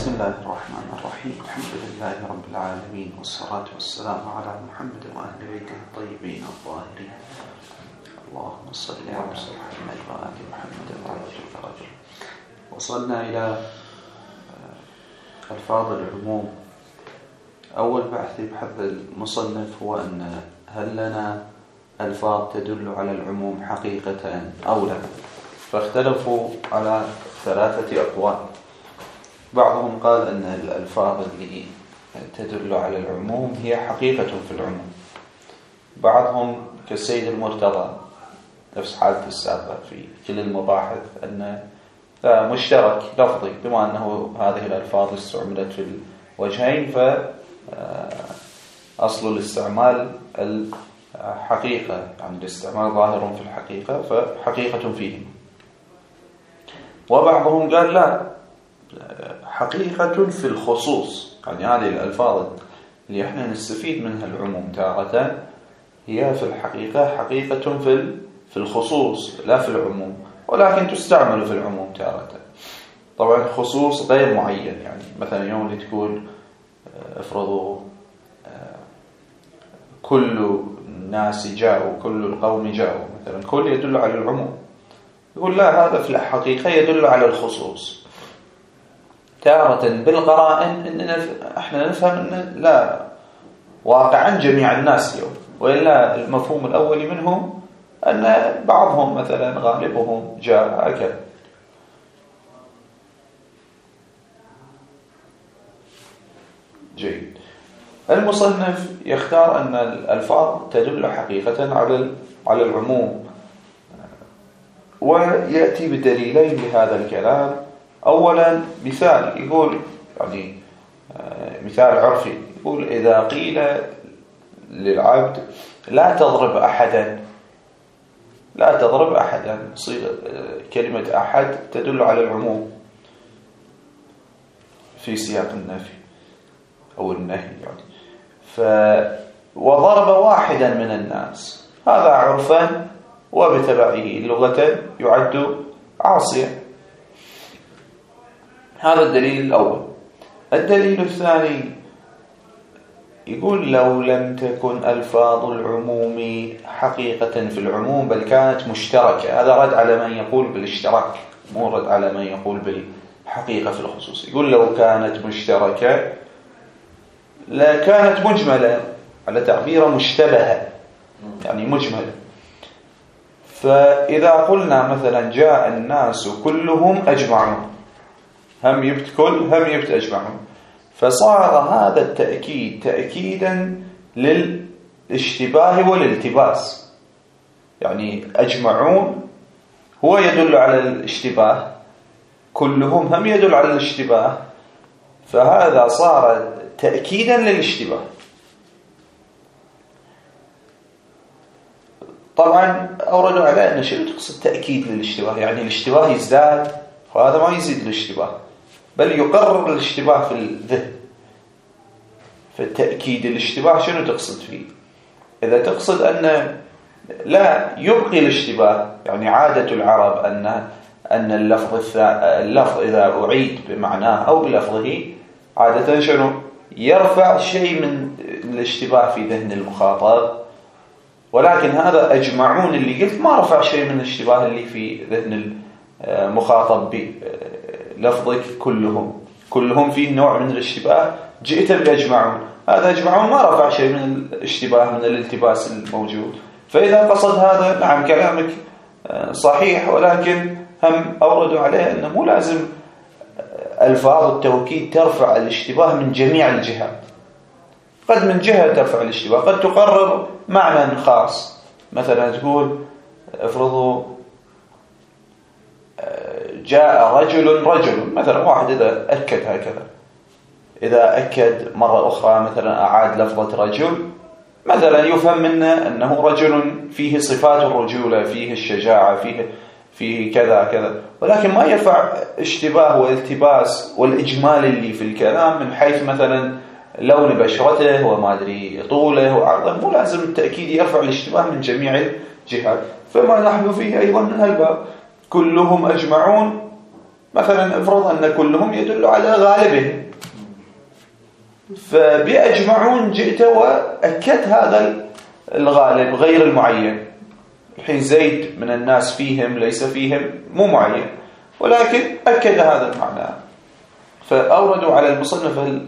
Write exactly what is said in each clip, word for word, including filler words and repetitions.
بسم الله الرحمن الرحيم. الحمد لله رب العالمين، والصلاة والسلام على محمد وأهل بيته الطيبين الطاهرين. اللهم صل على محمد وآل محمد وعجل فرجه. وصلنا إلى ألفاظ العموم. أول بحث بحث المصنف هو أن هل لنا ألفاظ تدل على العموم حقيقة أو لا؟ فاختلفوا على ثلاثة أقوال. بعضهم قال أن الألفاظ اللي تدل على العموم هي حقيقة في العموم. بعضهم كالسيد المرتضى نفس حالة السابق في كل المباحث أن مشترك لفظي، بما أنه هذه الألفاظ استعملت في الوجهين فأصل الاستعمال الحقيقة، يعني الاستعمال ظاهر في الحقيقة فحقيقة فيهم. وبعضهم قال لا، حقيقة في الخصوص، يعني هذه الألفاظ اللي احنا نستفيد منها العموم تارة هي في الحقيقة حقيقة في في الخصوص لا في العموم، ولكن تستعمل في العموم تارة. طبعا خصوص غير معين، يعني مثلا يوم اللي تقول افرضوا كل الناس جاءوا، كل القوم جاءوا، مثلا كل يدل على العموم. يقول لا، هذا في الحقيقة يدل على الخصوص. تارة بالقرائن إننا احنا نفهم ان لا، واقعا جميع الناس اليوم، وإلا المفهوم الأولي منهم أن بعضهم مثلا غالبهم جاء هكذا. جيد. المصنف يختار أن الألفاظ تدل حقيقة على على العموم، ويأتي بدليلين لهذا الكلام. أولا مثال، يقول يعني مثال عرفي، يقول إذا قيل للعبد لا تضرب أحدا، لا تضرب أحدا، صيغة كلمة أحد تدل على العموم في سياق النفي أو النهي يعني. ف وضرب واحدا من الناس، هذا عرفا وبتبعه لغة يعد عاصيا. هذا الدليل الأول. الدليل الثاني يقول لو لم تكن ألفاظ العموم حقيقة في العموم بل كانت مشتركة، هذا رد على من يقول بالاشتراك، مو رد على من يقول بالحقيقة في الخصوص. يقول لو كانت مشتركة لا كانت مجملة، على تعبير مشتبهة يعني مجملة. فإذا قلنا مثلا جاء الناس كلهم أجمعون، هم يبت كل هم يبت أجمعون، فصار هذا التأكيد تأكيدا للاشتباه والالتباس. يعني أجمعون هو يدل على الاشتباه، كلهم هم يدل على الاشتباه، فهذا صار تأكيدا للاشتباه. طبعا أوردوا على أن شنو تقصد تأكيد للاشتباه، يعني الاشتباه يزداد وهذا ما يزيد الاشتباه، بل يقرر الاشتباه في الذهن. فالتأكيد الاشتباه شنو تقصد فيه؟ إذا تقصد أن لا يبقي الاشتباه، يعني عادة العرب أن أن اللفظ اللفظ إذا أعيد بمعناه أو بلفظه عادة شنو يرفع شيء من الاشتباه في ذهن المخاطب، ولكن هذا أجمعون اللي قلت ما رفع شيء من الاشتباه اللي في ذهن المخاطب بلفظك كلهم. كلهم فيه نوع من الاشتباه، جئت بأجمعون، هذا أجمعون ما رفع شيء من الاشتباه من الالتباس الموجود. فإذا قصد هذا نعم كلامك صحيح، ولكن هم أوردوا عليه أنه مو لازم ألفاظ التوكيد ترفع الاشتباه من جميع الجهات. قد من جهة ترفع الاشتباه، قد تقرر معنى خاص. مثلا تقول افرضوا جاء رجل رجل، مثلا واحد إذا أكد هكذا، إذا أكد مرة أخرى مثلا أعاد لفظة رجل، مثلا يفهم منه أنه رجل فيه صفات الرجولة، فيه الشجاعة، فيه فيه كذا كذا، ولكن ما يرفع اشتباه والتباس والإجمال اللي في الكلام من حيث مثلا لون بشرته وما أدري طوله وعرضه. مو لازم التأكيد يرفع الاشتباه من جميع الجهات. فما نحن فيه أيضا من هالباب كلهم أجمعون، مثلا افرض أن كلهم يدل على غالبهم، فبأجمعون جئت وأكدت هذا الغالب غير المعين. الحين زيد من الناس فيهم ليس فيهم مو معين، ولكن أكد هذا المعنى. فأوردوا على المصنف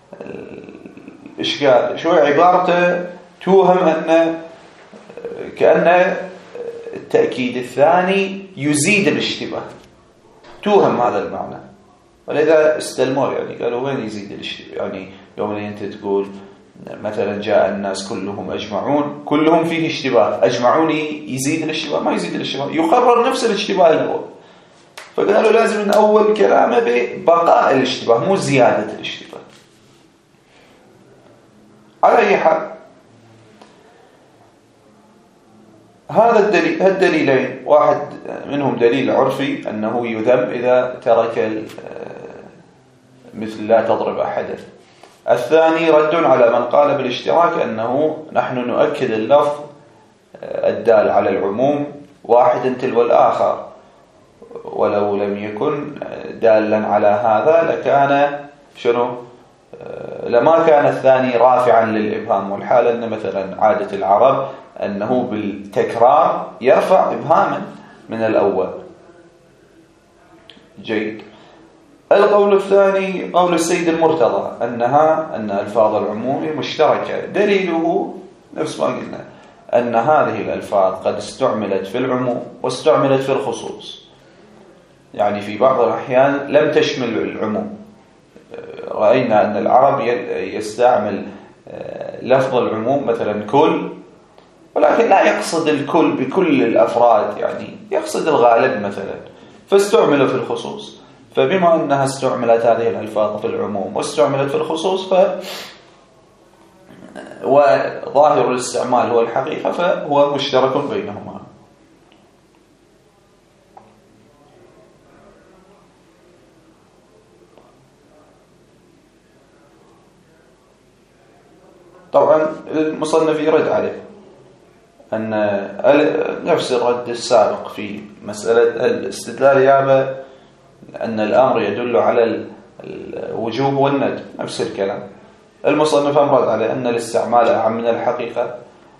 الإشكال شوي عبارته توهم أن كأن التأكيد الثاني يزيد الاشتباه، توهم هذا المعنى، ولذا استلموا يعني قالوا وين يزيد الاشتباه؟ يعني يوم اللي أنت تقول مثلا جاء الناس كلهم أجمعون، كلهم فيه اشتباه، أجمعون يزيد الاشتباه؟ ما يزيد الاشتباه، يقرر نفس الاشتباه الأول. فقالوا لازم من أول كلامه ببقاء الاشتباه مو زيادة الاشتباه. على أي حال هذا الدليل، هالدليلين واحد منهم دليل عرفي أنه يذم إذا ترك مثل لا تضرب أحدا. الثاني رد على من قال بالاشتراك أنه نحن نؤكد اللفظ الدال على العموم واحد تلو الآخر، ولو لم يكن دالا على هذا لكان شنو لما كان الثاني رافعا للإبهام. والحال أن مثلا عادة العرب أنه بالتكرار يرفع إبهاما من الأول. جيد. القول الثاني قول السيد المرتضى أنها أن ألفاظ العموم مشتركة، دليله نفس ما قلنا أن هذه الألفاظ قد استعملت في العموم واستعملت في الخصوص، يعني في بعض الأحيان لم تشمل العموم. رأينا أن العرب يستعمل لفظ العموم مثلا كل، ولكن لا يقصد الكل بكل الأفراد، يعني يقصد الغالب مثلا، فاستعملوا في الخصوص. فبما أنها استعملت هذه الألفاظ في العموم واستعملت في الخصوص، ف وظاهر الاستعمال هو الحقيقة، فهو مشترك بينهما. طبعا المصنف يرد عليه أن نفس الرد السابق في مسألة الاستدلال يابا أن الأمر يدل على الوجوب والندب، نفس الكلام. المصنف أمرد على أن الاستعمال أعم من الحقيقة،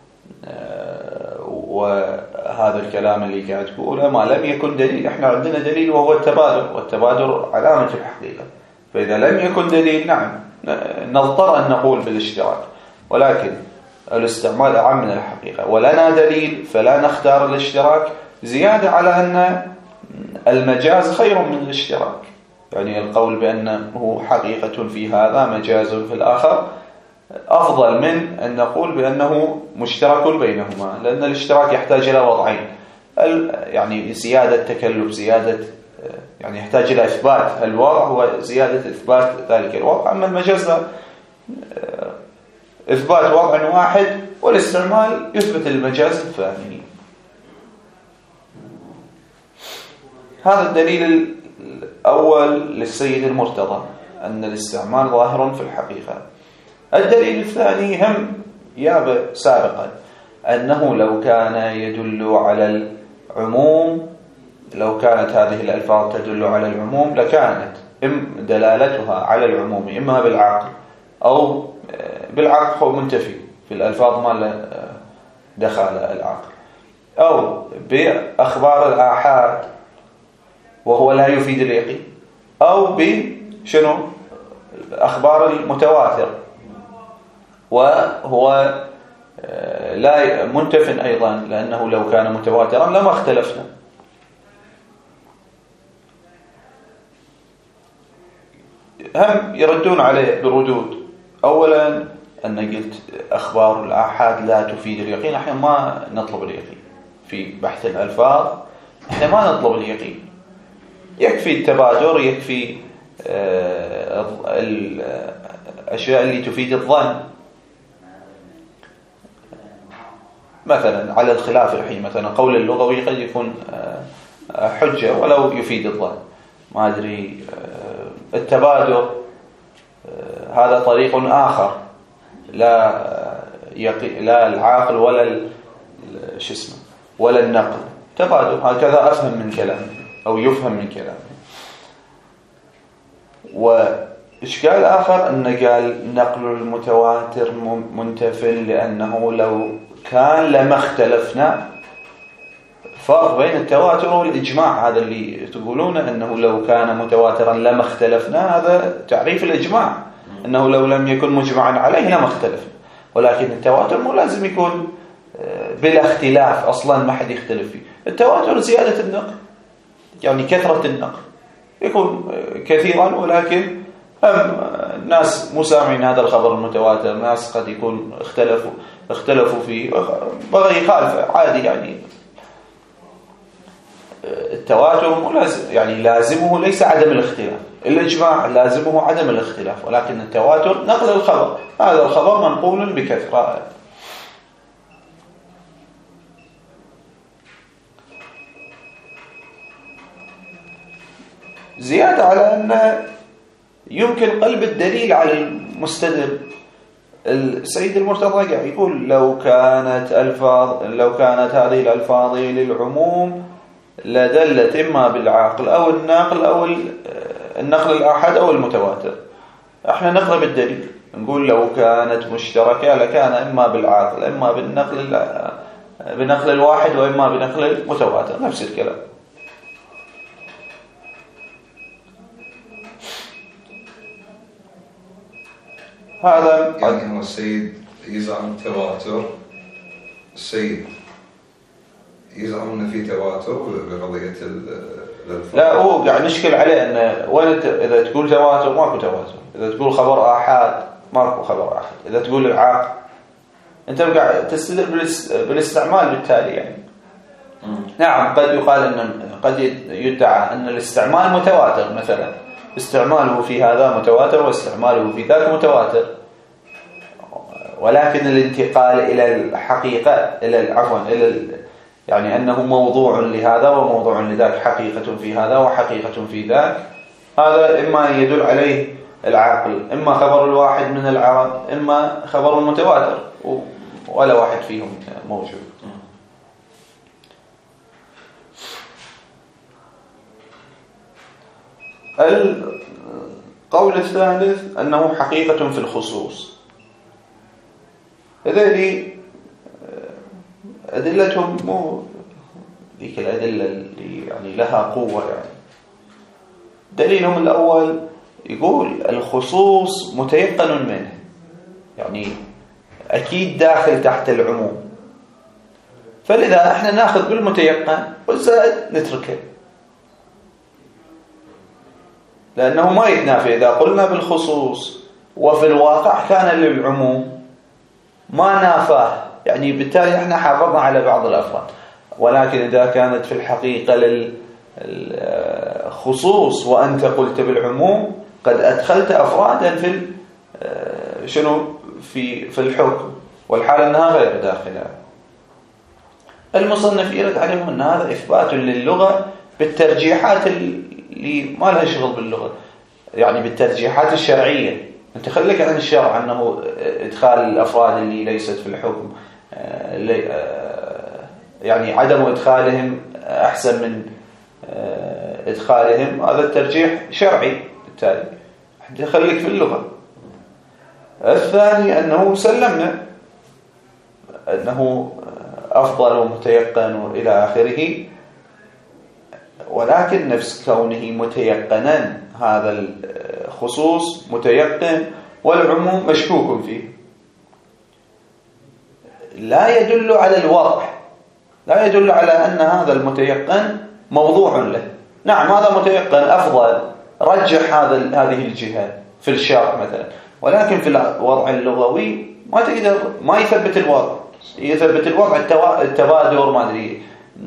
وهذا الكلام اللي قاعد تقوله ما لم يكن دليل. احنا عندنا دليل وهو التبادر، والتبادر علامة الحقيقة. فإذا لم يكن دليل نعم نضطر أن نقول بالاشتراك، ولكن الاستعمال أعم من الحقيقة ولنا دليل فلا نختار الاشتراك، زيادة على أن المجاز خير من الاشتراك. يعني القول بأنه حقيقة في هذا مجاز في الآخر أفضل من أن نقول بأنه مشترك بينهما، لأن الاشتراك يحتاج إلى وضعين، يعني زيادة تكلف، زيادة يعني يحتاج إلى إثبات الوضع وزيادة إثبات ذلك الوضع. أما المجاز إثبات وضع واحد والاستعمال يثبت المجاز الثاني. هذا الدليل الأول للسيد المرتضى أن الاستعمال ظاهر في الحقيقة. الدليل الثاني هم ياب سابقا أنه لو كان يدل على العموم، لو كانت هذه الألفاظ تدل على العموم لكانت إم دلالتها على العموم إما بالعقل أو بالعقل هو منتفي في الألفاظ ما دخل العقل، أو بأخبار الآحاد وهو لا يفيد اليقين، أو بشنو أخبار المتواتر وهو لا منتف أيضا، لأنه لو كان متواترا لما اختلفنا. هم يردون عليه بالردود. أولا أن قلت أخبار الآحاد لا تفيد اليقين، احنا ما نطلب اليقين في بحث الألفاظ، احنا ما نطلب اليقين، يكفي التبادر، يكفي الأشياء اللي تفيد الظن. مثلا على الخلاف الحين مثلا قول اللغوي قد يكون حجة ولو يفيد الظن، ما أدري التبادر هذا طريق آخر لا يقي لا العاقل ولا شو اسمه ولا النقل، تبادر هكذا أفهم من كلامه أو يفهم من كلامه. وإشكال آخر أنه قال نقل المتواتر منتفل لأنه لو كان لما اختلفنا. فرق بين التواتر والإجماع، هذا اللي تقولونه أنه لو كان متواترا لما اختلفنا، هذا تعريف الإجماع، أنه لو لم يكن مجمعا عليه لما اختلفنا. ولكن التواتر مو لازم يكون بلا اختلاف، أصلا ما حد يختلف فيه. التواتر زيادة النقل، يعني كثرة النقل، يكون كثيرا ولكن الناس مسامعين هذا الخبر المتواتر، ناس قد يكون اختلفوا اختلفوا فيه، بغى يخالف عادي. يعني التواتر مو لازم، يعني لازمه ليس عدم الاختلاف، الإجماع لازمه عدم الاختلاف، ولكن التواتر نقل الخبر، هذا الخبر منقول بكثرة. زيادة على أن يمكن قلب الدليل على المستدل. السيد المرتضى قاعد يقول لو كانت ألفاظ لو كانت هذه الألفاظ للعموم لدلت إما بالعقل أو النقل أو النقل الآحاد أو المتواتر. احنا نقرب الدليل نقول لو كانت مشتركة لكان إما بالعقل إما بالنقل بنقل الواحد وإما بنقل المتواتر، نفس الكلام. هذا يعني هو السيد يزعم التواتر، السيد يزعم أن في تواتر بقضية الألفاظ. لا، هو قاعد نشكل عليه أن وين إذا تقول تواتر ماكو تواتر، إذا تقول خبر آحاد ماكو خبر آحاد، إذا تقول العاق أنت قاعد تستدل بالاستعمال بالتالي. يعني م. نعم قد يقال أن قد يدعى أن الاستعمال متواتر، مثلا استعماله في هذا متواتر واستعماله في ذاك متواتر، ولكن الانتقال إلى الحقيقة إلى عفوا إلى يعني أنه موضوع لهذا وموضوع لذاك، حقيقة في هذا وحقيقة في ذاك، هذا إما يدل عليه العاقل، إما خبر الواحد من العرب إما خبر المتواتر، ولا واحد فيهم موجود. القول الثالث أنه حقيقة في الخصوص. هذه أدلتهم مو ذيك الأدلة اللي يعني لها قوة. يعني دليلهم الأول يقول الخصوص متيقن منه، يعني أكيد داخل تحت العموم، فلذا احنا ناخذ بالمتيقن والزائد نتركه، لأنه ما يتنافي. إذا قلنا بالخصوص وفي الواقع كان للعموم ما نافاه، يعني بالتالي احنا حافظنا على بعض الأفراد. ولكن إذا كانت في الحقيقة للخصوص وأنت قلت بالعموم قد أدخلت أفرادا في شنو في في الحكم، والحال أنها غير داخلة. المصنف يرد عليهم أن هذا إثبات للغة بالترجيحات اللي ما لها شغل باللغة، يعني بالترجيحات الشرعية. أنت خليك عن الشرع أنه إدخال الأفراد اللي ليست في الحكم، يعني عدم إدخالهم أحسن من إدخالهم، هذا الترجيح شرعي، بالتالي أنت خليك في اللغة. الثاني أنه سلمنا أنه أفضل ومتيقن وإلى آخره، ولكن نفس كونه متيقنا هذا الخصوص متيقن والعموم مشكوك فيه لا يدل على الوضع، لا يدل على أن هذا المتيقن موضوع له. نعم هذا متيقن أفضل، رجح هذا هذه الجهة في الشرع مثلا، ولكن في الوضع اللغوي ما تقدر ما يثبت الوضع، يثبت الوضع التبادر ما أدري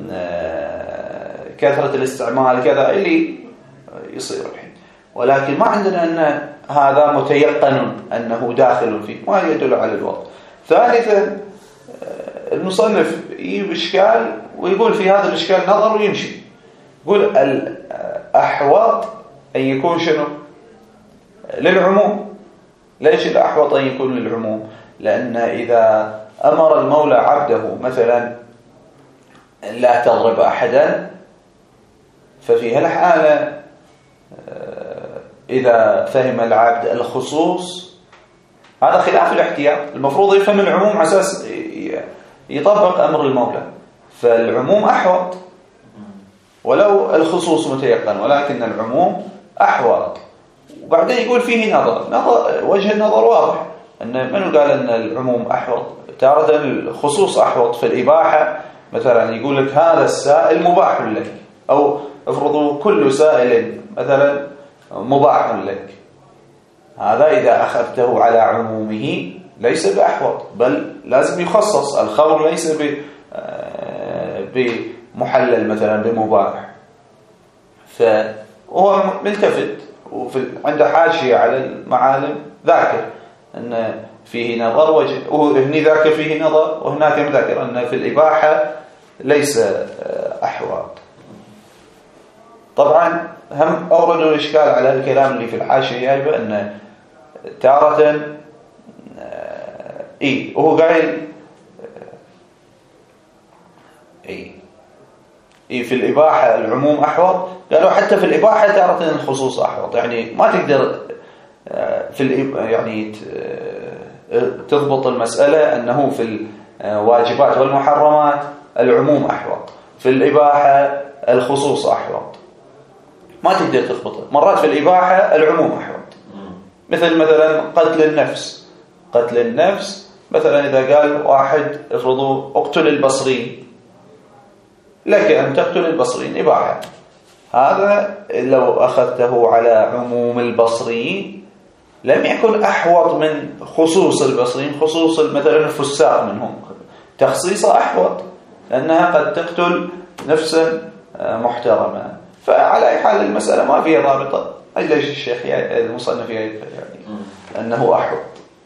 كثرة الاستعمال كذا اللي يصير الحين، ولكن ما عندنا أن هذا متيقن أنه داخل فيه، ما يدل على الوضع. ثالثا المصنف يجيب إشكال ويقول في هذا الإشكال نظر ويمشي، يقول الأحوط أن يكون شنو للعموم. ليش الأحوط أن يكون للعموم؟ لأن إذا أمر المولى عبده مثلا لا تضرب أحدا، ففي هالحالة إذا فهم العبد الخصوص هذا خلاف الاحتياط. المفروض يفهم العموم على أساس يطبق أمر المولى، فالعموم أحوط ولو الخصوص متيقن، ولكن العموم أحوط. وبعدين يقول فيه نظر, نظر وجه النظر واضح، أن من قال أن العموم أحوط؟ تارة الخصوص أحوط في الإباحة، مثلا يقول لك هذا السائل مباح لك، أو افرضوا كل سائل مثلا مباح لك، هذا إذا أخذته على عمومه ليس بأحوط، بل لازم يخصص. الخمر ليس بمحلل مثلا بمباح، فهو ملتفت. وفي عند حاشية على المعالم ذاكر أن فيه نظر وجه، وهني ذاك فيه نظر، وهناك مذاكر أن في الإباحة ليس أحوط. طبعا هم أوردوا الإشكال على الكلام اللي في الحاشية، بأن تارة إيه وهو قايل إيه إيه في الإباحة العموم أحوط، قالوا حتى في الإباحة تارة الخصوص أحوط. يعني ما تقدر في يعني تضبط المسألة أنه في الواجبات والمحرمات العموم أحوط، في الإباحة الخصوص أحوط، ما تقدر تضبطه. مرات في الإباحة العموم أحوط، مثل مثلا قتل النفس. قتل النفس مثلا إذا قال واحد افرضوا اقتل البصريين، لك أن تقتل البصريين إباحة، هذا لو أخذته على عموم البصريين لم يكن أحوط من خصوص البصريين. خصوص مثلا الفساق منهم تخصيصه أحوط، لأنها قد تقتل نفسا محترمة. فعلى أي حال المسألة ما فيها ضابطة، أجل الشيخ المصنف يعني أنه أحوط.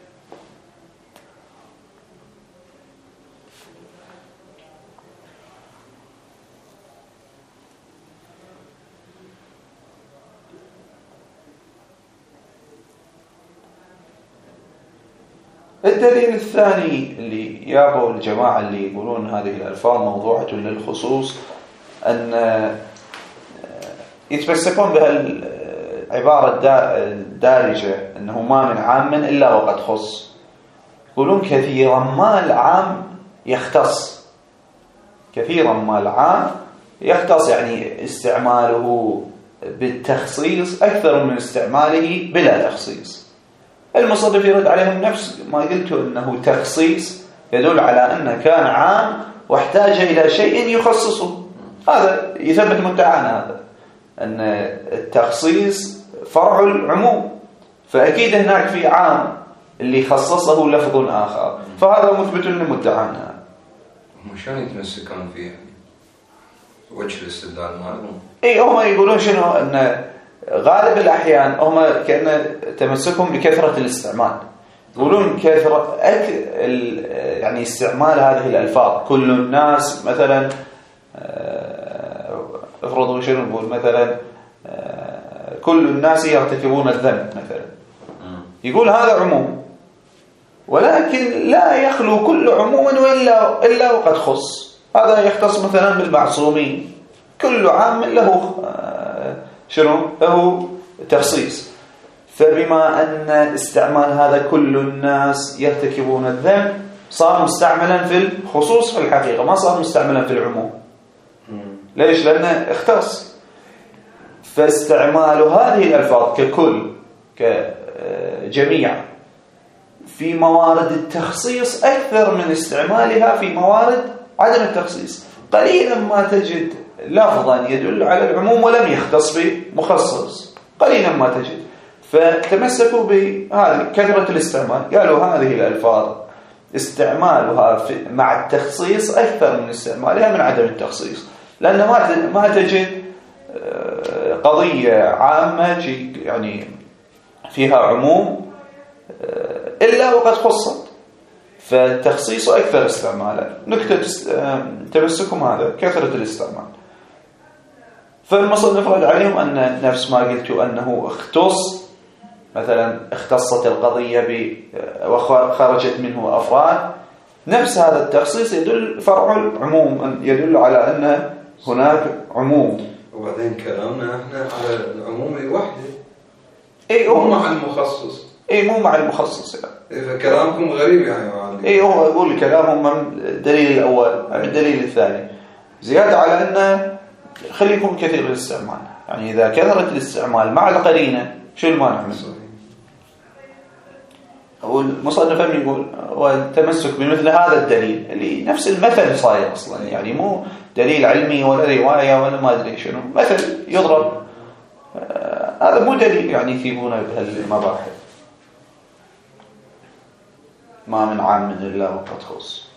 الدليل الثاني اللي يابوا الجماعة اللي يقولون هذه الألفاظ موضوعة للخصوص، أن يتمسكون بهالعبارة الدارجة أنه ما من عام إلا وقد خص. يقولون كثيرا ما العام يختص، كثيرا ما العام يختص، يعني استعماله بالتخصيص أكثر من استعماله بلا تخصيص. المصنف يرد عليهم نفس ما قلت، أنه تخصيص يدل على أنه كان عام واحتاج إلى شيء يخصصه. هذا يثبت مدعانا، هذا أن التخصيص فرع العموم، فأكيد هناك في عام اللي خصصه لفظ آخر، فهذا مثبت لمدعانا. هم شلون يتمسكون فيه؟ وجه الاستدلال مالهم؟ إيه هم يقولون شنو؟ أن غالب الأحيان هم كأن تمسكهم بكثرة الاستعمال. يقولون كثرة أك... يعني استعمال هذه الألفاظ. كل الناس مثلا افرضوا شنو نقول مثلا كل الناس يرتكبون الذنب مثلا، يقول هذا عموم، ولكن لا يخلو كل عموم وإلا إلا وقد خص. هذا يختص مثلا بالمعصومين، كل عام له شنو له تخصيص. فبما أن استعمال هذا كل الناس يرتكبون الذنب صار مستعملا في الخصوص في الحقيقة، ما صار مستعملا في العموم. ليش؟ لأنه اختص. فاستعمال هذه الألفاظ ككل كجميع في موارد التخصيص أكثر من استعمالها في موارد عدم التخصيص. قليلا ما تجد لفظا يدل على العموم ولم يختص بمخصص، قليلا ما تجد. فتمسكوا بهذه كثرة الاستعمال، قالوا هذه الألفاظ استعمالها مع التخصيص أكثر من استعمالها من عدم التخصيص، لأن ما ما تجد قضية عامة يعني فيها عموم إلا وقد خصت، فالتخصيص أكثر استعمالا. نكتة تمسكهم هذا كثرة الاستعمال. فالمصنف رد عليهم أن نفس ما قلت أنه اختص، مثلا اختصت القضية وخرجت منه أفراد، نفس هذا التخصيص يدل فرع العموم، يدل على أن هناك عموم. وبعدين كلامنا احنا على العموم الوحدة، اي هو مع المخصص. اي مو مع المخصص يعني. إيه كلامكم غريب يعني. اي هو يقول كلامهم من الدليل الاول من الدليل الثاني، زياده على انه خليكم كثير الاستعمال، يعني اذا كثرت الاستعمال مع القرينه شو المانع منه؟ والمصنف يقول والتمسك بمثل هذا الدليل اللي نفس المثل صاير اصلا، يعني مو دليل علمي ولا روايه ولا ما ادري شنو، مثل يضرب، آه هذا مو دليل يعني يثيبونه بهالمباحث. ما من عام الا وقد خص.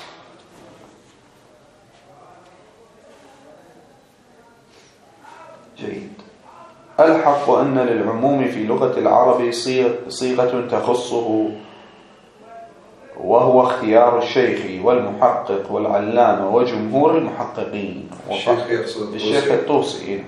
جيد. الحق أن للعموم في لغة العرب صيغة تخصه، وهو اختيار الشيخ والمحقق والعلامة وجمهور المحققين. الشيخ يقصد الشيخ الطوسي.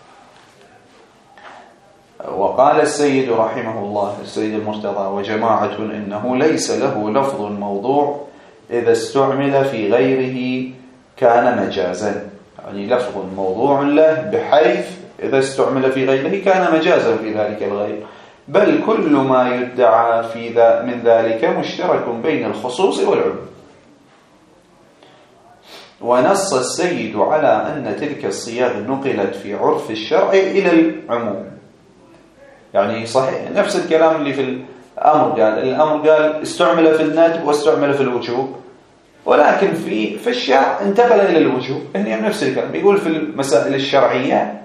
وقال السيد رحمه الله السيد المرتضى وجماعة إنه ليس له لفظ موضوع إذا استعمل في غيره كان مجازا، يعني لفظ موضوع له بحيث إذا استعمل في غيره كان مجازا في ذلك الغير، بل كل ما يدعى في ذا من ذلك مشترك بين الخصوص والعموم. ونص السيد على أن تلك الصيغ نقلت في عرف الشرع إلى العموم، يعني صحيح نفس الكلام اللي في الأمر، قال الأمر قال استعمل في الندب واستعمل في الوجوب، ولكن في في الشرع انتقل إلى الوجوب. هنا نفس الكلام بيقول في المسائل الشرعية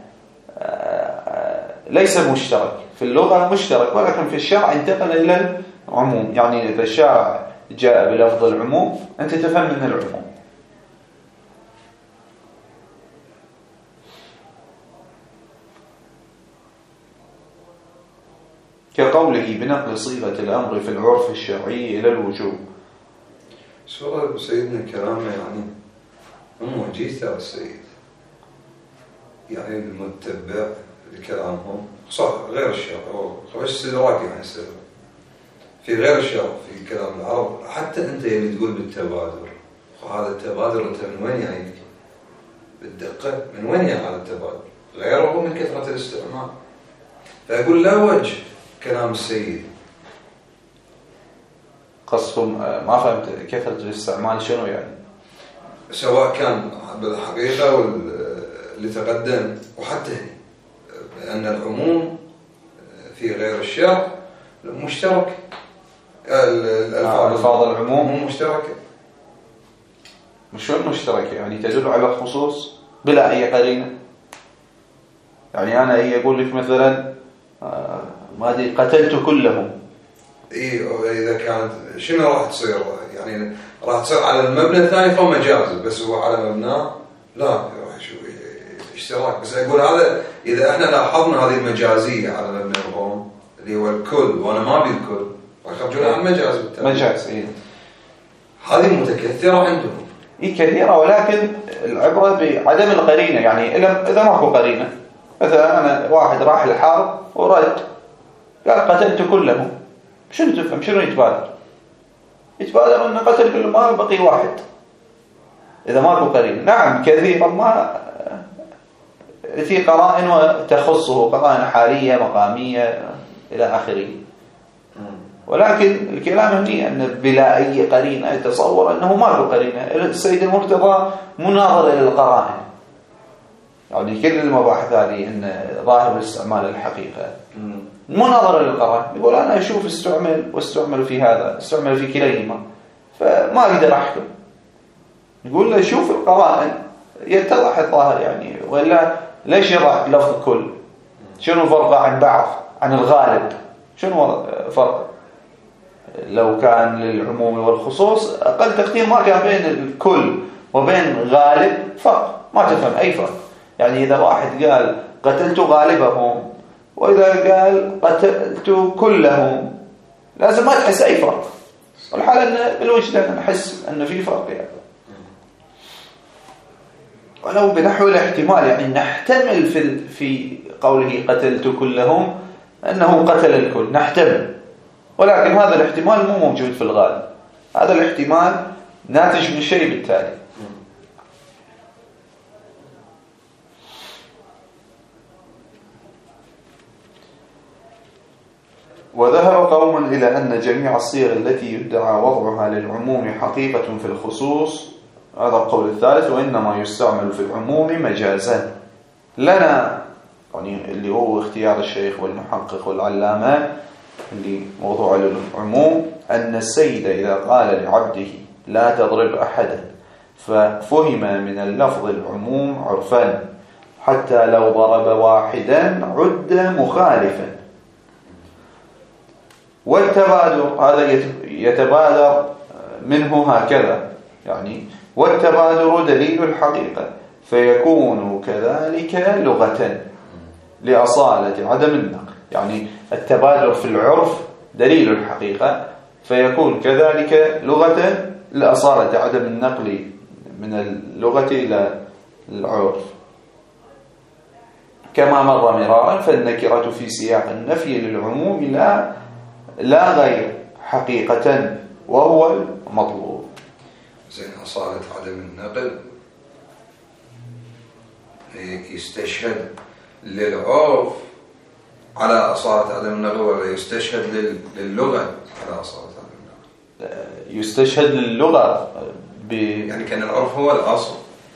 ليس مشترك، في اللغة مشترك ولكن في الشرع انتقل إلى العموم، يعني إذا الشرع جاء بلفظ العموم أنت تفهم من العموم. كقوله بنقل صيغة الأمر في العرف الشرعي إلى الوجوب. سؤال سيدنا كلامه يعني معجز ترى السيد، يعني المتبع لكلامهم صح غير الشرع، خوش استدراك يعني يصير في غير الشرع في كلام العرب. حتى أنت اللي تقول بالتبادر، هذا التبادر أنت من وين يعني بالدقة من وين يعني هذا التبادر؟ غيره من كثرة الاستعمال. فأقول لا وجه كلام السيد. قصهم ما فهمت كثرة الاستعمال شنو يعني؟ سواء كان بالحقيقة واللي تقدم وحتى أن العموم في غير الشرع مشترك، الألفاظ العموم مشتركة. مش مشتركة يعني تدل على الخصوص بلا أي قرينة. يعني أنا أي أقول لك مثلا ما أدري قتلت كلهم، إيه إذا كانت شنو راح تصير؟ يعني راح تصير على المبنى الثاني فهو مجاز، بس هو على مبناه لا راح يشوف اشتراك. بس أقول هذا إذا إحنا لاحظنا هذه المجازية على مبنى القوم اللي هو الكل وأنا ما أبي الكل راح يخرجون عن مجاز بالتالي. مجاز إيه. هذه متكثرة عندهم. إيه كثيرة، ولكن العبرة بعدم القرينة. يعني إذا ما هو قرينة، مثلا أنا واحد راح الحرب ورد قال قتلت كلهم، شنو تفهم؟ شنو يتبادر؟ يتبادر أن قتل كل ما بقي واحد إذا ما هو قرينة. نعم كثيرا ما في قرائن وتخصه، قرائن حالية مقامية إلى آخره، ولكن الكلام هني أن بلا أي قرينة يتصور أنه ما له قرينة. السيد المرتضى مناظر إلى القرائن، يعني كل المباحث هذه أن ظاهر الاستعمال الحقيقة مناظر إلى القرائن. يقول أنا أشوف استعمل واستعمل في هذا، استعمل في كليهما، فما أقدر أحكم. يقول له شوف القرائن يتضح الظاهر يعني، ولا ليش يضع لفظ كل؟ شنو فرقه عن بعض عن الغالب؟ شنو فرق؟ لو كان للعموم والخصوص أقل تقدير ما كان بين الكل وبين غالب فرق، ما تفهم أي فرق. يعني إذا واحد قال قتلت غالبهم وإذا قال قتلت كلهم لازم ما تحس أي فرق. والحال أن بالوجدان نحس أن في فرق يعني. ولو بنحو الاحتمال يعني نحتمل في في قوله قتلت كلهم أنه قتل الكل، نحتمل، ولكن هذا الاحتمال مو موجود في الغالب. هذا الاحتمال ناتج من شيء بالتالي. وذهب قوم إلى أن جميع الصيغ التي يدعى وضعها للعموم حقيقة في الخصوص، هذا القول الثالث، وإنما يستعمل في العموم مجازا. لنا يعني اللي هو اختيار الشيخ والمحقق والعلامة اللي موضوع للعموم، أن السيد إذا قال لعبده لا تضرب أحدا ففهم من اللفظ العموم عرفا، حتى لو ضرب واحدا عد مخالفا. والتبادر هذا يتبادر منه هكذا يعني، والتبادر دليل الحقيقة فيكون كذلك لغة لأصالة عدم النقل. يعني التبادر في العرف دليل الحقيقة فيكون كذلك لغة لأصالة عدم النقل من اللغة إلى العرف. كما مر مرارا فالنكرة في سياق النفي للعموم لا لا غير حقيقة وهو المطلوب. زين أصالة عدم النقل يستشهد للعرف على أصالة عدم النقل ولا يستشهد للغة على أصالة عدم النقل؟ يستشهد للغة ب... يعني كان العرف هو الأصل،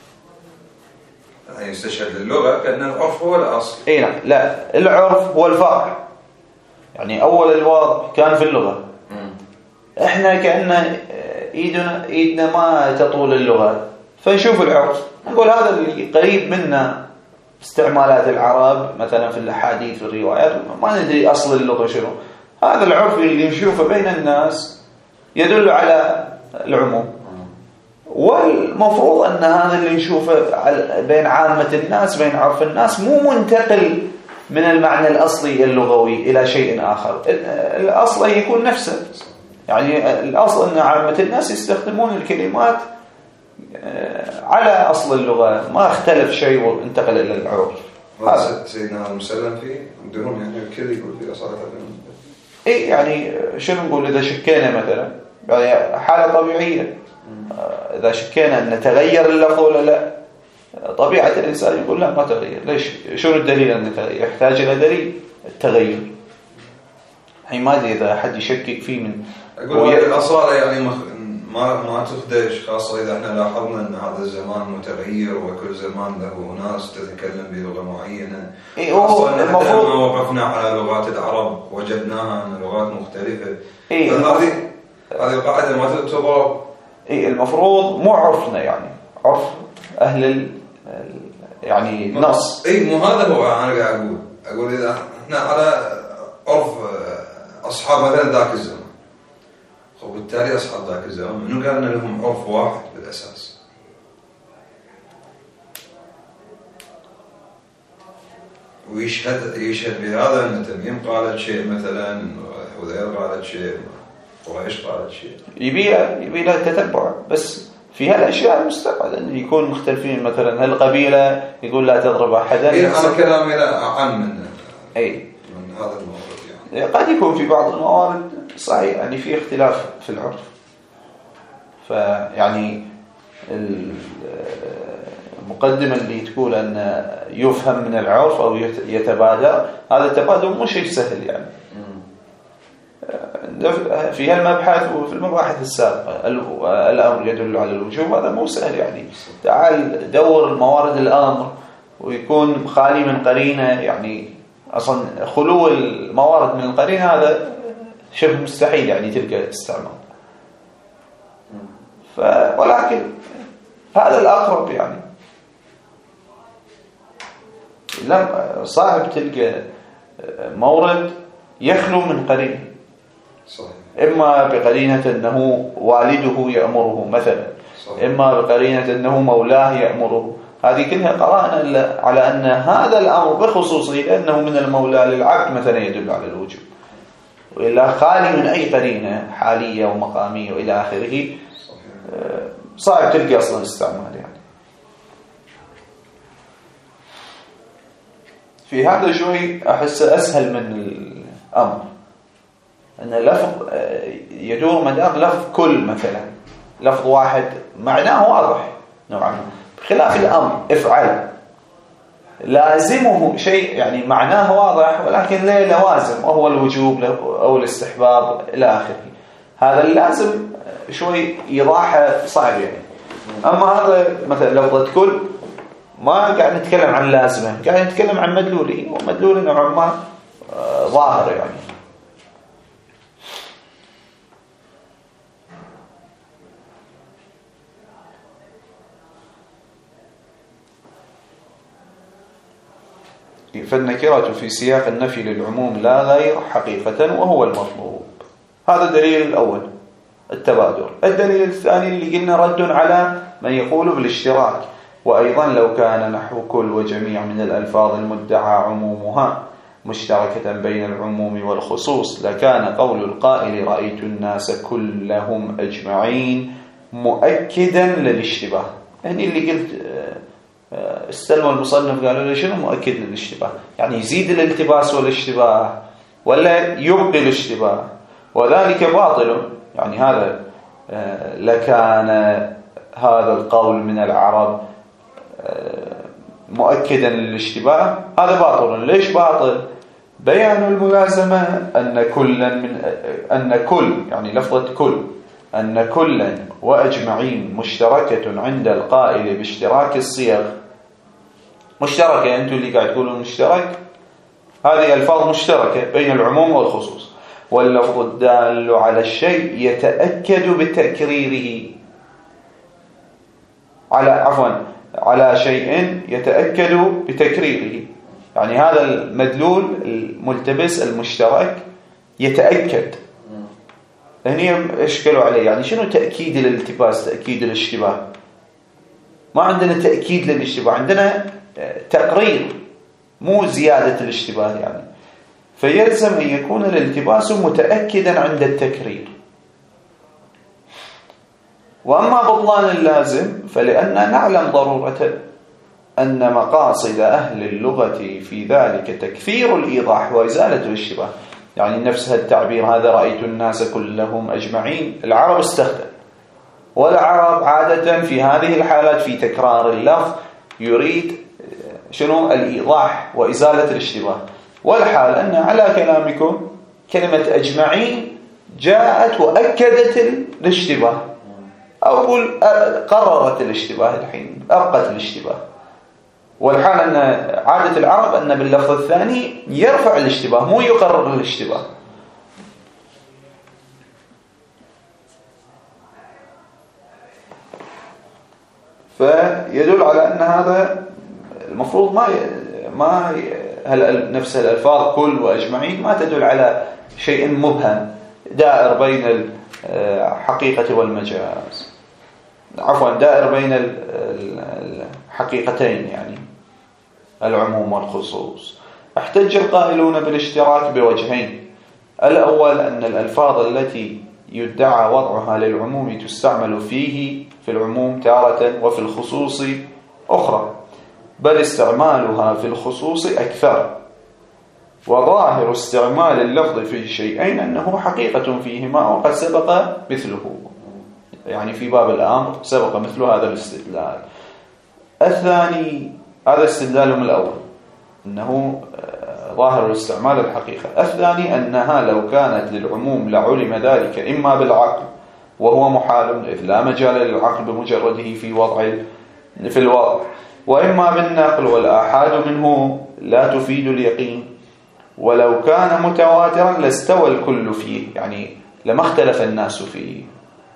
يعني يستشهد للغة كأن العرف هو الأصل. اي نعم، لا العرف هو الفرع، يعني أول الوضع كان في اللغة. م. احنا كأن ايدنا ايدنا ما تطول اللغة فنشوف العرف نقول هذا اللي قريب منا استعمالات العرب مثلا في الأحاديث في الروايات، ما ندري أصل اللغة شنو. هذا العرف اللي نشوفه بين الناس يدل على العموم، والمفروض أن هذا اللي نشوفه بين عامة الناس بين عرف الناس مو منتقل من المعنى الأصلي اللغوي إلى شيء آخر. الأصل يكون نفسه، يعني الأصل أن عامة الناس يستخدمون الكلمات على أصل اللغة، ما اختلف شيء وانتقل إلى العرف. سيدنا المسلم فيه عندهم يعني الكل يقول في أصالة عدم. إيه يعني شنو نقول إذا شكينا مثلا يعني حالة طبيعية، إذا شكينا أن تغير اللفظ ولا لا، طبيعة الإنسان يقول لا ما تغير. ليش؟ شنو الدليل أن تغير؟ يحتاج إلى دليل التغير. الحين ما أدري إذا حد يشكك فيه من أقول الأصالة يعني ما ما تخدش، خاصة إذا احنا لاحظنا أن هذا الزمان متغير وكل زمان له ناس تتكلم بلغة معينة. إيه خاصة أن حتى لما وقفنا على لغات العرب وجدناها أن لغات مختلفة. إيه هذه هذه القاعدة ما تضرب. إيه المفروض مو عرفنا، يعني عرف أهل ال يعني نص. إيه مو هذا هو أنا قاعد أقول أقول إذا احنا على عرف أصحاب مثلا ذاك الزمان، وبالتالي أصحاب ذاك الزمان منو قال أن لهم عرف واحد بالأساس؟ ويشهد يشهد بهذا أن تميم قالت شيء مثلا، وذيل قالت شيء، قريش قالت شيء. يبي يبي له تتبع، بس في هالأشياء المستبعدة أن يكون مختلفين. مثلا هالقبيلة يقول لا تضرب أحدا. إيه أنا كلامي لا أعم من أي من هذا الموضوع. يعني قد يكون في بعض الموارد صحيح يعني في اختلاف في العرف، فيعني المقدمة اللي تقول أن يفهم من العرف أو يتبادر، هذا التبادر مو شيء سهل يعني. في هالمبحث وفي المباحث السابقة الأمر يدل على الوجوب، هذا مو سهل يعني. تعال دور موارد الأمر ويكون خالي من قرينة، يعني أصلا خلو الموارد من القرينة هذا شبه مستحيل يعني تلقى استعمال. ف ولكن هذا الأقرب يعني. لم صعب تلقى مورد يخلو من قرينة، صحيح. إما بقرينة أنه والده يأمره مثلا، صحيح. إما بقرينة أنه مولاه يأمره. هذه كلها قرائن على أن هذا الأمر بخصوصه أنه من المولى للعبد مثلا يدل على الوجوب، وإلا خالي من أي قرينة حالية ومقامية وإلى آخره صعب تلقى أصلا استعمال يعني. في هذا شوي أحس أسهل من الأمر، أن لفظ يدور مدار لفظ كل مثلا، لفظ واحد معناه واضح نوعا ما، بخلاف الأمر افعل. لازمه شيء يعني معناه واضح ولكن له لوازم، وهو الوجوب أو الاستحباب إلى آخره. هذا اللازم شوي إيضاحه صعب يعني. أما هذا مثلا لفظة كل ما قاعد نتكلم عن لازمه، قاعد نتكلم عن مدلوله، ومدلوله نوعا ما ظاهر يعني. فالنكرة في سياق النفي للعموم لا غير حقيقة وهو المطلوب. هذا الدليل الأول التبادر. الدليل الثاني اللي قلنا رد على من يقول بالاشتراك. وأيضا لو كان نحو كل وجميع من الألفاظ المدعى عمومها مشتركة بين العموم والخصوص لكان قول القائل رأيت الناس كلهم أجمعين مؤكدا للاشتباه. يعني اللي قلت استلم المصنف قالوا له شنو مؤكد للاشتباه؟ يعني يزيد الالتباس والاشتباه ولا يبقي الاشتباه؟ وذلك باطل. يعني هذا لكان هذا القول من العرب مؤكدا للاشتباه، هذا باطل. ليش باطل؟ بيان الملازمة أن كلا من أن كل يعني لفظة كل أن كلا وأجمعين مشتركة عند القائل باشتراك الصيغ. مشتركة، أنتم اللي قاعد تقولون مشترك، هذه ألفاظ مشتركة بين العموم والخصوص. واللفظ الدال على الشيء يتأكد بتكريره على عفوا على شيء يتأكد بتكريره. يعني هذا المدلول الملتبس المشترك يتأكد. هني اشكلوا عليه، يعني شنو تأكيد الالتباس تأكيد الاشتباه؟ ما عندنا تأكيد للاشتباه، عندنا تقرير مو زيادة الاشتباه يعني. فيلزم أن يكون الالتباس متأكدا عند التكرير. وأما بطلان اللازم فلأننا نعلم ضرورة أن مقاصد أهل اللغة في ذلك تكثير الإيضاح وإزالة الاشتباه. يعني نفس التعبير هذا رأيت الناس كلهم أجمعين العرب استخدم، والعرب عادة في هذه الحالات في تكرار اللفظ يريد شنو الإيضاح وإزالة الاشتباه. والحال أن على كلامكم كلمة أجمعين جاءت وأكدت الاشتباه، أو أقول قررت الاشتباه، الحين أبقت الاشتباه. والحال أن عادة العرب أن باللفظ الثاني يرفع الاشتباه مو يقرر الاشتباه. فيدل على أن هذا المفروض ما ما هل نفس الألفاظ كل وأجمعين ما تدل على شيء مبهم دائر بين الحقيقة والمجاز، عفوا دائر بين الحقيقتين يعني العموم والخصوص. احتج القائلون بالاشتراك بوجهين. الأول أن الألفاظ التي يدعى وضعها للعموم تستعمل فيه في العموم تارة وفي الخصوص أخرى، بل استعمالها في الخصوص أكثر. وظاهر استعمال اللفظ في شيئين أنه حقيقة فيهما وقد سبق مثله، يعني في باب الأمر سبق مثل هذا الاستدلال. الثاني هذا استدلالهم الأول أنه ظاهر الاستعمال الحقيقة. الثاني أنها لو كانت للعموم لعلم ذلك إما بالعقل وهو محال إذ لا مجال للعقل بمجرده في وضع في الوضع، وإما بالنقل والآحاد منه لا تفيد اليقين. ولو كان متواترا لاستوى الكل فيه، يعني لما اختلف الناس فيه.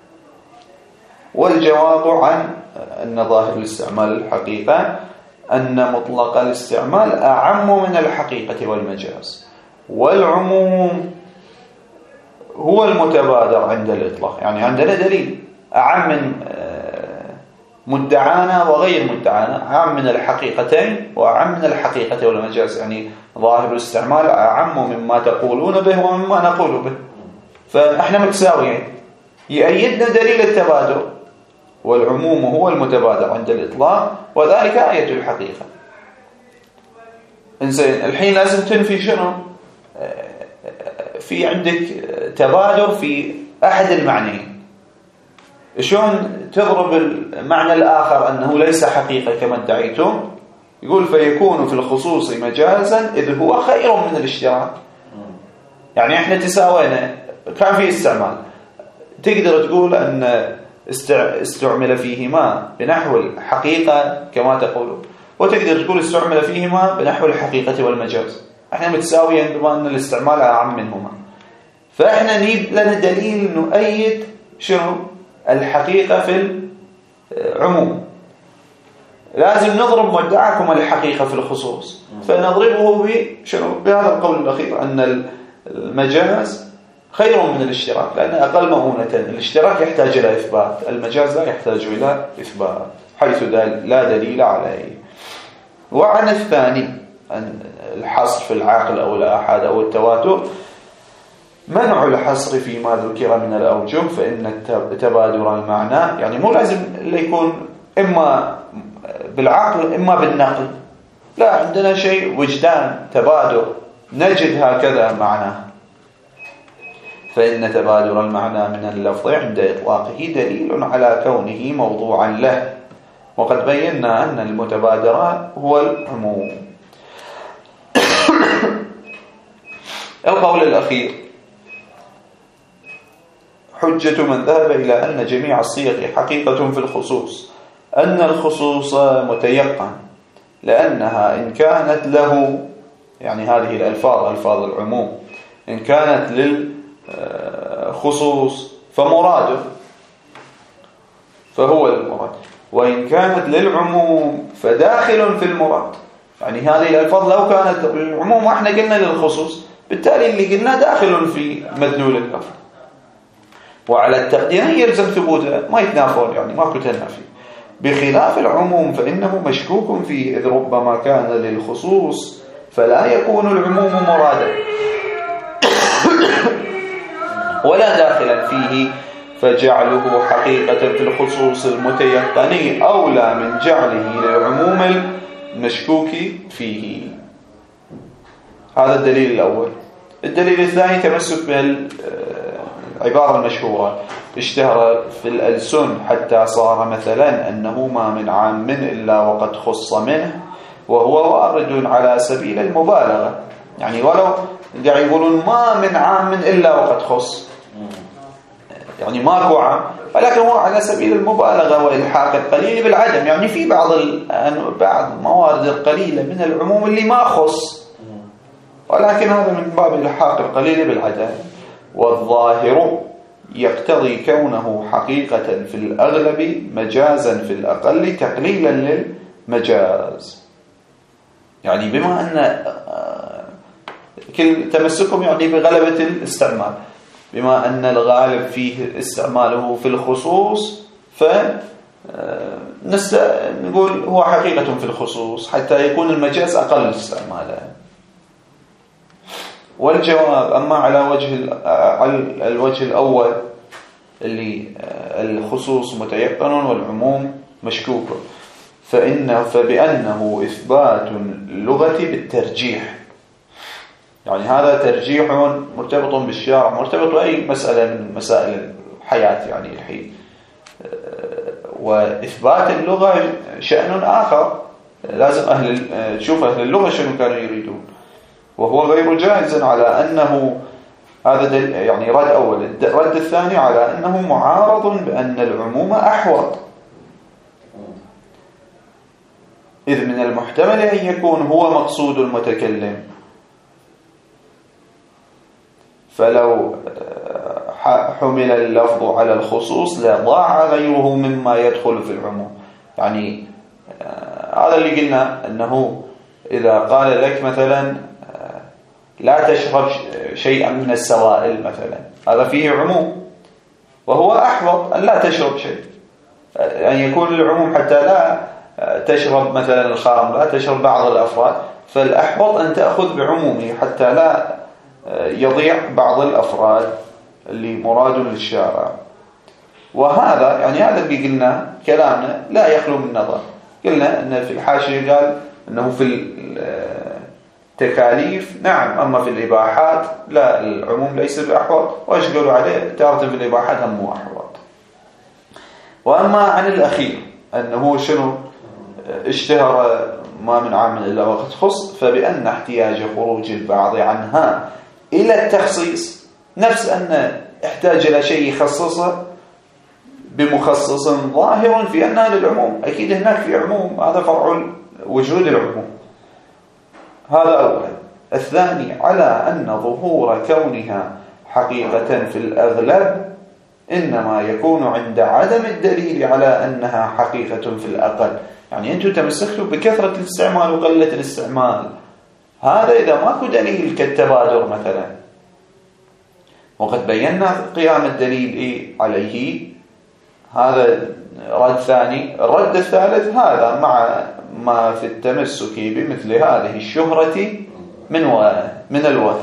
والجواب عن أن ظاهر الاستعمال الحقيقة أن مطلق الاستعمال أعم من الحقيقة والمجاز، والعموم هو المتبادر عند الإطلاق. يعني عندنا دليل أعم من مدعانا وغير مدعانا، أعم من الحقيقتين وأعم من الحقيقة والمجاز. يعني ظاهر الاستعمال أعم مما تقولون به ومما نقول به، فإحنا متساويين. يأيدنا دليل التبادر، والعموم هو المتبادر عند الإطلاق وذلك آية الحقيقة. إنزين الحين لازم تنفي شنو؟ في عندك تبادر في أحد المعنيين، شلون تضرب المعنى الآخر أنه ليس حقيقة كما ادعيتم يقول فيكون في الخصوص مجازا إذ هو خير من الاشتراك. يعني احنا تساوينا، كان في استعمال، تقدر تقول أن استعمل فيهما بنحو الحقيقة كما تقولون، وتقدر تقول استعمل فيهما بنحو الحقيقة والمجاز. احنا متساويين بما أن الاستعمال أعم منهما، فاحنا نجيب لنا دليل نؤيد شنو الحقيقة في العموم. لازم نضرب مدعاكم الحقيقة في الخصوص، فنضربه بشنو بهذا القول الأخير أن المجاز خير من الاشتراك لأنه أقل مؤونة. الاشتراك يحتاج إلى إثبات، المجاز لا يحتاج إلى إثبات حيث لا دليل عليه. وعن الثاني أن الحصر في العاقل أو الآحاد أو التواتر منع الحصر فيما ذكر من الأوجه، فإن تبادر المعنى يعني مو لازم اللي يكون إما بالعقل إما بالنقل، لا، عندنا شيء وجدان تبادر نجد هكذا معناه. فإن تبادر المعنى من اللفظ عند إطلاقه دليل على كونه موضوعا له، وقد بينا أن المتبادر هو العموم. القول الأخير حجة من ذهب إلى أن جميع الصيغ حقيقة في الخصوص، أن الخصوص متيقن، لأنها إن كانت له، يعني هذه الألفاظ ألفاظ العموم، إن كانت للخصوص فمراده فهو المراد، وإن كانت للعموم فداخل في المراد. يعني هذه الألفاظ لو كانت للعموم وإحنا قلنا للخصوص، بالتالي اللي قلنا داخل في مدلول اللفظ. وعلى التقدير يلزم ثبوته، ما يتنافون، يعني ما كنت نافي. بخلاف العموم فإنه مشكوك فيه، إذ ربما كان للخصوص فلا يكون العموم مرادا ولا داخلا فيه، فجعله حقيقة في الخصوص المتيقن أولى من جعله للعموم المشكوك فيه. هذا الدليل الأول. الدليل الثاني تمسك بالعبارة المشهورة اشتهر في الألسن حتى صار مثلا أنه ما من عام إلا وقد خص منه، وهو وارد على سبيل المبالغة. يعني ولو قاعد يقولون ما من عام إلا وقد خص، يعني ماكو عام، ولكن هو على سبيل المبالغة وإلحاق القليل بالعدم. يعني في بعض بعض الموارد القليلة من العموم اللي ما خص، ولكن هذا من باب إلحاق القليل بالعدم. والظاهر يقتضي كونه حقيقة في الأغلب مجازا في الأقل تقليلا للمجاز. يعني بما أن كل تمسكهم يعني بغلبة الاستعمال، بما أن الغالب فيه استعماله في الخصوص، فنقول هو حقيقة في الخصوص حتى يكون المجاز أقل استعمالا. والجواب أما على وجه على الوجه الأول اللي الخصوص متيقن والعموم مشكوك، فإنه فبأنه إثبات اللغة بالترجيح. يعني هذا ترجيح مرتبط بالشارع، مرتبط بأي مسألة من مسائل الحياة يعني الحين. وإثبات اللغة شأن آخر، لازم أهل تشوف أهل اللغة شنو كانوا يريدون، وهو غير جائز على أنه هذا يعني رد أول. الرد الثاني على أنه معارض بأن العموم أحوط، إذ من المحتمل أن يكون هو مقصود المتكلم، فلو حمل اللفظ على الخصوص لضاع غيره مما يدخل في العموم. يعني هذا اللي قلنا أنه إذا قال لك مثلا لا تشرب شيئا من السوائل مثلا، هذا فيه عموم، وهو أحوط أن لا تشرب شيء، أن يكون العموم حتى لا تشرب مثلا الخمر، لا تشرب بعض الأفراد، فالأحوط أن تأخذ بعمومه حتى لا يضيع بعض الأفراد اللي مراد للشارع. وهذا يعني هذا اللي قلنا كلامنا لا يخلو من نظر. قلنا أن في الحاشية قال أنه في التكاليف نعم، أما في الإباحات لا، العموم ليس بأحوط، وإيش قالوا عليه تارة في الإباحات هم مو أحوط. وأما عن الأخير أنه شنو اشتهر ما من عام إلا وقد خص، فبأن احتياج خروج البعض عنها إلى التخصيص نفس أن احتاج إلى شيء يخصصه بمخصص ظاهر في أنها للعموم، أكيد هناك في عموم، هذا فرع وجود العموم. هذا أولا. الثاني على أن ظهور كونها حقيقة في الأغلب إنما يكون عند عدم الدليل على أنها حقيقة في الأقل. يعني أنتم تمسكتوا بكثرة الاستعمال وقلة الاستعمال، هذا إذا ماكو دليل كالتبادر مثلا، وقد بينا قيام الدليل عليه، هذا رد ثاني. الرد الثالث هذا مع ما في التمسك بمثل هذه الشهرة من من الوهم.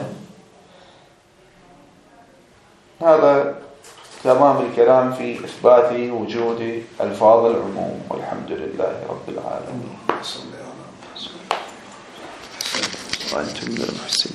هذا تمام الكلام في إثبات وجود ألفاظ العموم، والحمد لله رب العالمين. صلى الله عليه وسلم. وأنتم من المحسنين.